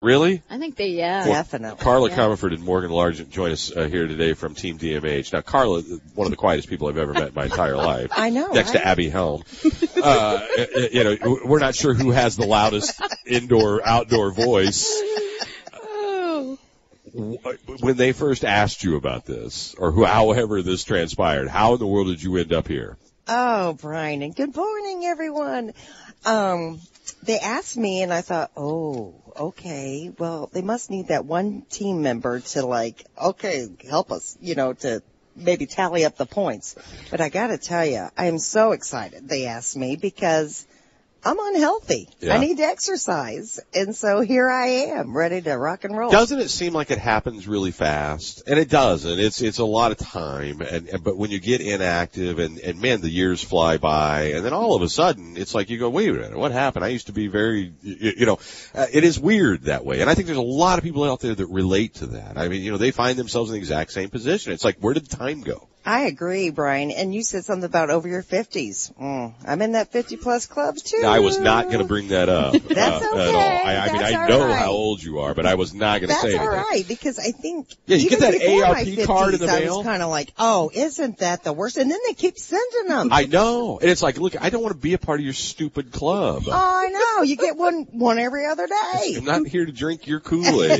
Really? I think they, yeah. Well, Definitely. Carla Comerford and Morgan Largent join us here today from Team DMH. Now, Carla, one of the quietest people I've ever met in my entire life. I know. Next to Abby Helm. We're not sure who has the loudest indoor-outdoor voice. When they first asked you about this, or however this transpired, how in the world did you end up here? Oh, Brian, and good morning, everyone. They asked me, and I thought, oh, okay, well, they must need that one team member to help us, to maybe tally up the points. But I got to tell you, I am so excited they asked me because I'm unhealthy. Yeah. I need to exercise. And so here I am, ready to rock and roll. Doesn't it seem like it happens really fast? And it doesn't. It's a lot of time. But when you get inactive and man, the years fly by, and then all of a sudden it's like you go, wait a minute, what happened? I used to be very, it is weird that way. And I think there's a lot of people out there that relate to that. I mean, they find themselves in the exact same position. It's like, where did the time go? I agree, Brian. And you said something about over your 50s. I'm in that 50-plus club, too. I was not going to bring that up. That's okay. At all. I know right. how old you are, but I was not going to say anything. That's all right, because I think you get that ARP 50s, card in the I mail. was kind of like, oh, isn't that the worst? And then they keep sending them. I know. And it's like, look, I don't want to be a part of your stupid club. Oh, I know. You get one every other day. I'm not here to drink your Kool-Aid.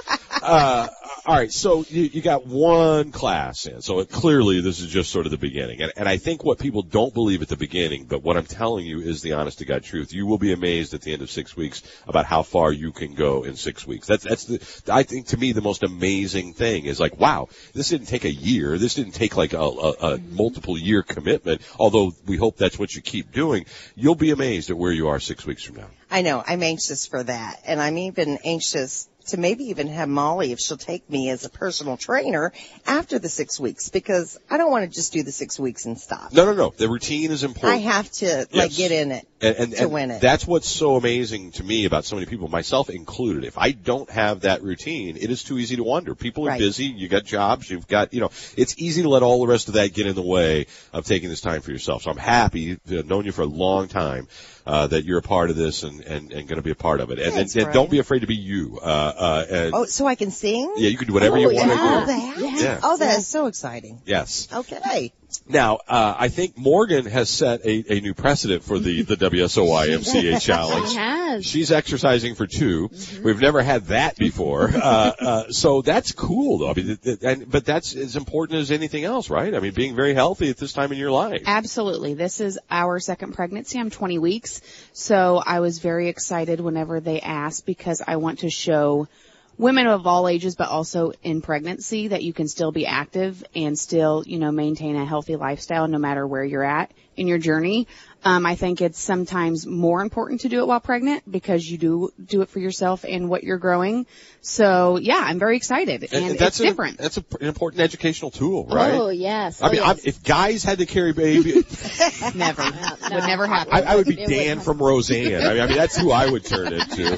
All right, so you got one class in, so clearly this is just sort of the beginning. And I think what people don't believe at the beginning, but what I'm telling you is the honest-to-God truth. You will be amazed at the end of 6 weeks about how far you can go in 6 weeks. I think, to me, the most amazing thing is like, wow, this didn't take a year. This didn't take like a multiple-year commitment, although we hope that's what you keep doing. You'll be amazed at where you are 6 weeks from now. I know. I'm anxious for that. And I'm even anxious to maybe even have Molly, if she'll take me as a personal trainer after the 6 weeks, because I don't want to just do the 6 weeks and stop. No. The routine is important. I have to get in it to win it. That's what's so amazing to me about so many people, myself included. If I don't have that routine, it is too easy to wander. People are busy. You got jobs. You've got, it's easy to let all the rest of that get in the way of taking this time for yourself. So I'm happy to have known you for a long time. That you're a part of this and going to be a part of it. And don't be afraid to be you. So I can sing? Yeah, you can do whatever you want to do. Oh, that? Yeah. Oh, that is so exciting. Yes. Okay. Now, I think Morgan has set a new precedent for the WSOY MCA challenge. She has. She's exercising for 2. Mm-hmm. We've never had that before. So that's cool, though. I mean, but that's as important as anything else, right? I mean, being very healthy at this time in your life. Absolutely. This is our second pregnancy. I'm 20 weeks. So I was very excited whenever they asked, because I want to show women of all ages, but also in pregnancy, that you can still be active and still, maintain a healthy lifestyle no matter where you're at in your journey. I think it's sometimes more important to do it while pregnant because you do it for yourself and what you're growing. So yeah, I'm very excited, and it's different. That's an important educational tool, right? Oh yes. I mean, if guys had to carry baby, never would never happen. I would be Dan from Roseanne. I mean, that's who I would turn into.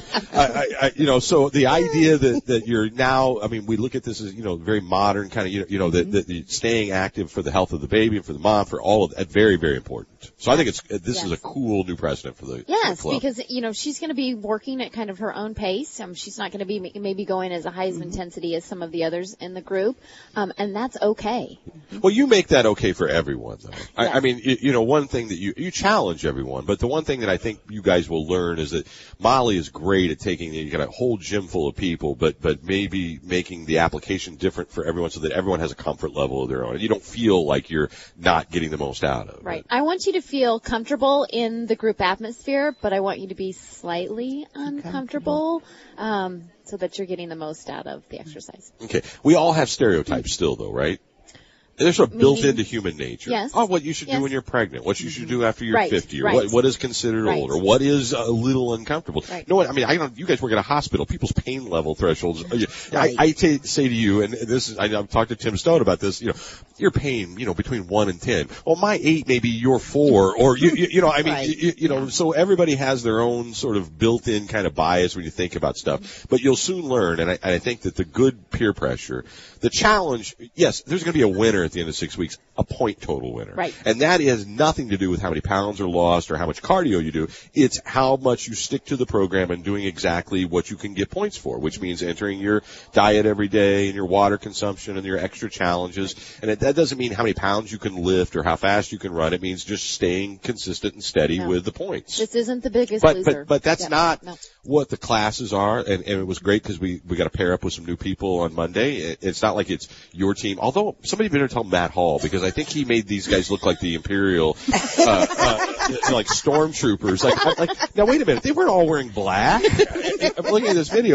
So the idea that you're now, I mean, we look at this as very modern kind of that staying active for the health of the baby and for the mom, for all of that, very, very important. So I think this is a cool new precedent for the club. Because she's going to be working at kind of her own pace. She's not going to be maybe going as a high intensity as some of the others in the group, and that's okay. Well, you make that okay for everyone, though. Yes. I mean, one thing that you challenge everyone, but the one thing that I think you guys will learn is that Molly is great at taking, you got a whole gym full of people, but maybe making the application different for everyone so that everyone has a comfort level of their own. You don't feel like you're not getting the most out of it. Right. I want you to feel comfortable in the group atmosphere, but I want you to be slightly uncomfortable, so that you're getting the most out of the exercise. Okay. We all have stereotypes still, though, right? They're sort of built into human nature. Yes. Oh, what you should do when you're pregnant, what you should do after you're 50, or right. what is considered old, or what is a little uncomfortable. Right. You know what? I mean, you guys work at a hospital. People's pain level thresholds. I say to you, and this is, I've talked to Tim Stone about this. Your pain, between 1 and 10. Well, my 8 maybe your 4, or So everybody has their own sort of built-in kind of bias when you think about stuff. But you'll soon learn, and I think that the good peer pressure, the challenge, yes, there's going to be a winner at at the end of 6 weeks a point total winner. Right. And that has nothing to do with how many pounds are lost or how much cardio you do. It's how much you stick to the program and doing exactly what you can get points for, which means entering your diet every day and your water consumption and your extra challenges. And that doesn't mean how many pounds you can lift or how fast you can run. It means just staying consistent and steady with the points. This isn't the biggest loser. But that's not what the classes are. And it was great because we got to pair up with some new people on Monday. It's not like it's your team. Although somebody better tell Matt Hall, because I think he made these guys look like the Imperial, like stormtroopers. Like, now wait a minute. They weren't all wearing black. I'm looking at this video.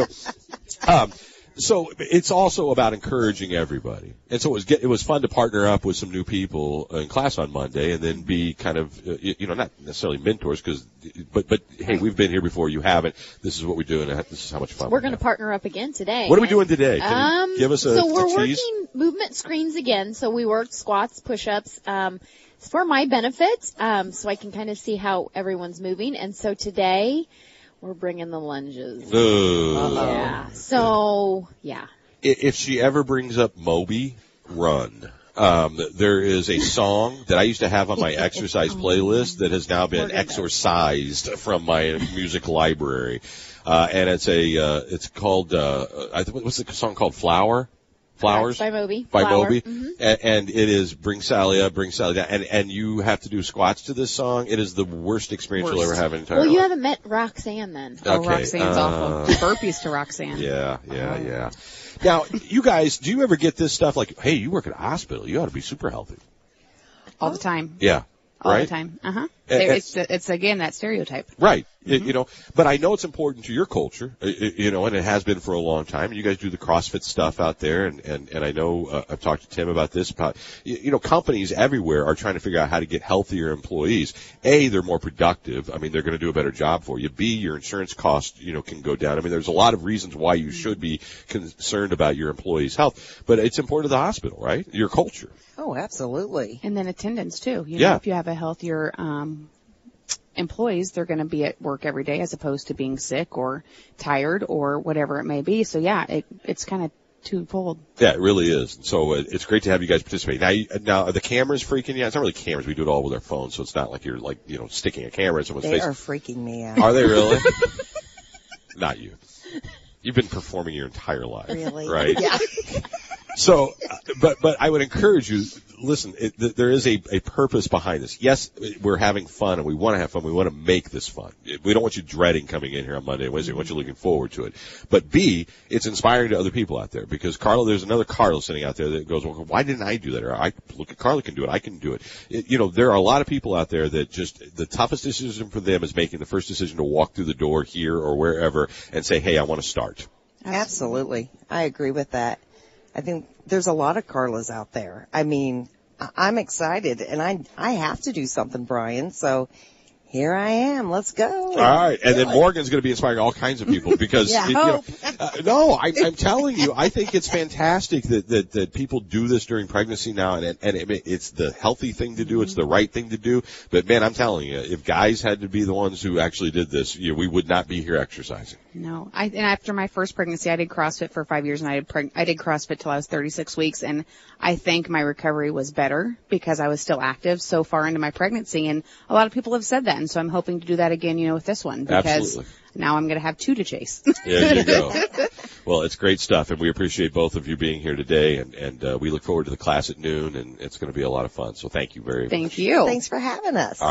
So it's also about encouraging everybody. And so it was fun to partner up with some new people in class on Monday and then be kind of, not necessarily mentors but hey, we've been here before, you haven't. This is what we do and this is how much fun we're going to partner up again today. What are we doing today? Can you give us So we're working movement screens again. So we worked squats, push-ups, it's for my benefit, so I can kind of see how everyone's moving. And so today, we're bringing the lunges. Yeah. So, yeah. If she ever brings up Moby, run. There is a song that I used to have on my exercise playlist that has now been exorcised from my music library. And it's called, what's the song called? Flowers? By Moby. By Moby. Mm-hmm. And it is Bring Sally Up, Bring Sally Down. And you have to do squats to this song. It is the worst experience you'll ever have in entire life. Well, you haven't met Roxanne then. Oh, okay. Roxanne's awful. Burpees to Roxanne. Yeah. Now, you guys, do you ever get this stuff like, hey, you work at a hospital. You ought to be super healthy. All the time. Yeah. All right? the time. It's again that stereotype. Right. Mm-hmm. But I know it's important to your culture, and it has been for a long time. You guys do the CrossFit stuff out there, and I know I've talked to Tim about this. Companies everywhere are trying to figure out how to get healthier employees. A, they're more productive. I mean, they're going to do a better job for you. B, your insurance costs, can go down. I mean, there's a lot of reasons why you should be concerned about your employees' health, but it's important to the hospital, right? Your culture. Oh, absolutely. And then attendance too. If you have a healthier employees, they're going to be at work every day as opposed to being sick or tired or whatever it may be. So it's kind of twofold. Yeah, it really is. So it's great to have you guys participate. Now are the cameras freaking you out? It's not really cameras. We do it all with our phones, so it's not like you're sticking a camera in someone's face. They are freaking me out. Are they really? Not you. You've been performing your entire life. Really? Right? Yeah. So, but I would encourage you, listen, there is a purpose behind this. Yes, we're having fun and we want to have fun. We want to make this fun. We don't want you dreading coming in here on Monday and Wednesday. We want you looking forward to it. But B, it's inspiring to other people out there because there's another Carla sitting out there that goes, well, why didn't I do that? Or look at Carla can do it. I can do it. There are a lot of people out there that just the toughest decision for them is making the first decision to walk through the door here or wherever and say, hey, I want to start. Absolutely. I agree with that. I think there's a lot of Carlas out there. I mean, I'm excited, and I have to do something, Brian, so here I am. Let's go. All right. And then Morgan's going to be inspiring all kinds of people because, no, I'm telling you, I think it's fantastic that people do this during pregnancy now. And it's the healthy thing to do. It's the right thing to do. But man, I'm telling you, if guys had to be the ones who actually did this, we would not be here exercising. No, and after my first pregnancy, I did CrossFit for 5 years and I did CrossFit till I was 36 weeks. And I think my recovery was better because I was still active so far into my pregnancy. And a lot of people have said that. And so I'm hoping to do that again, with this one because Absolutely. Now I'm going to have two to chase. There you go. Well, it's great stuff, and we appreciate both of you being here today, and we look forward to the class at noon, and it's going to be a lot of fun. So thank you very much. Thank you. Thanks for having us.